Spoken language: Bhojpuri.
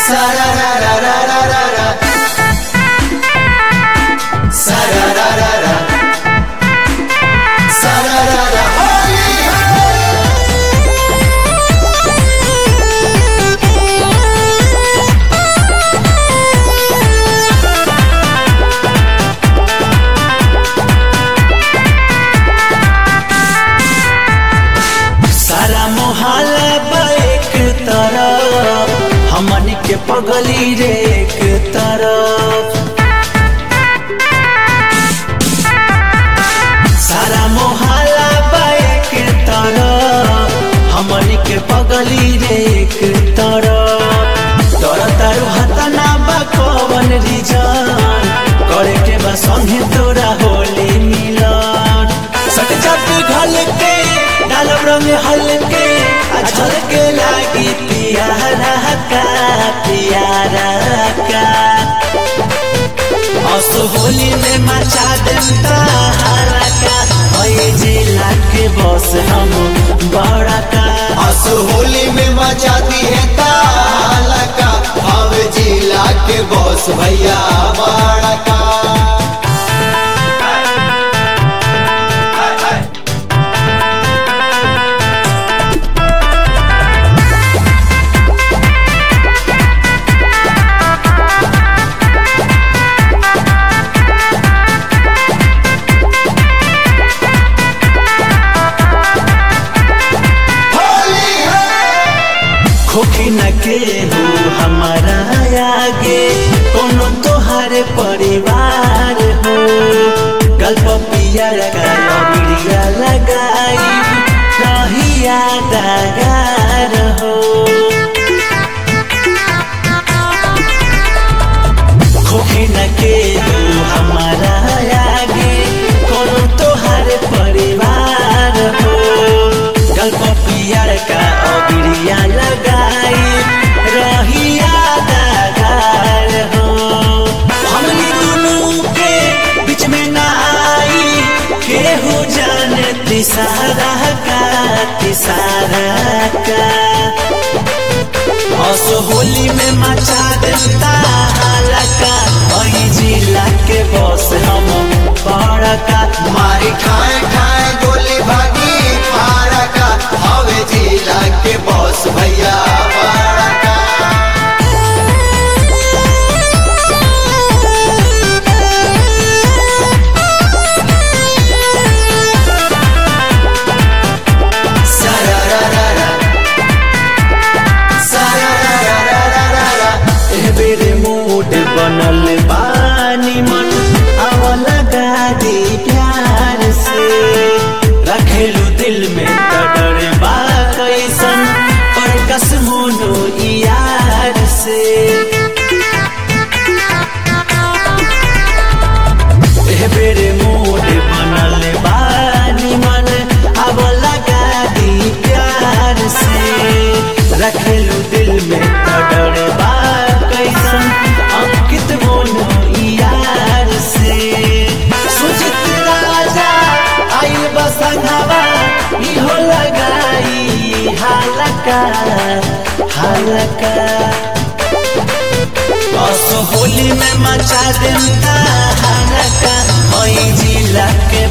Sarararararara. Sarararara. Sararara. Holi सारा मोहल्ला एक तरफ हमन के पगली रे एक तरफ। सारा मोहल्ला एक तरफ हमन के पगली रे एक तरफ। तोरा तारू हतना बा कवन रीजन करे के बा संगे तोरा होली मिलन। सट जब घल के डालब रंग हल्के अझल के लागी पियारा का असो होली में मचा देता हरका ओए जिला के बस हम बड़ा का। असो होली में मचा दी है तालका अब जिला के बॉस भैया बड़ा का। खोखी न के हो हमारा आगे कोनो तोहारे परिवार हो। गल्प पिया लगाया बिड़िया लगाई रहिया दागार हो। खोखी न के हो हमारा आगे कोनो तोहारे परिवार हो। गल्प पिया का बिड़िया लगाई रहिया दागार हो। हमनी दोनों के बीच में ना आई केहू जाने तिसारा का। असो होली में मचा देता हलका ओई जिला के बॉस हम बड़ा का। मारी खाए खाए गोली भागी पारा का हवे जिला के बॉस भैया बड़ा का। सरररररर। सररररररर। ए बेरे मूड बनल बानी मन आवला गादी प्यार से। रखेलू दिल में डर बा कैसन पर कसमोनो यार से। ए बेरे मूड बनल बानी मन आवला गादी प्यार से। रखेलू दिल में डर बा कैसन अंकित मोनो यार से। सुजित राजा आइल बसंगवा इहो लगाई हलका। असो होली में मचा देता हलका ओई जिला के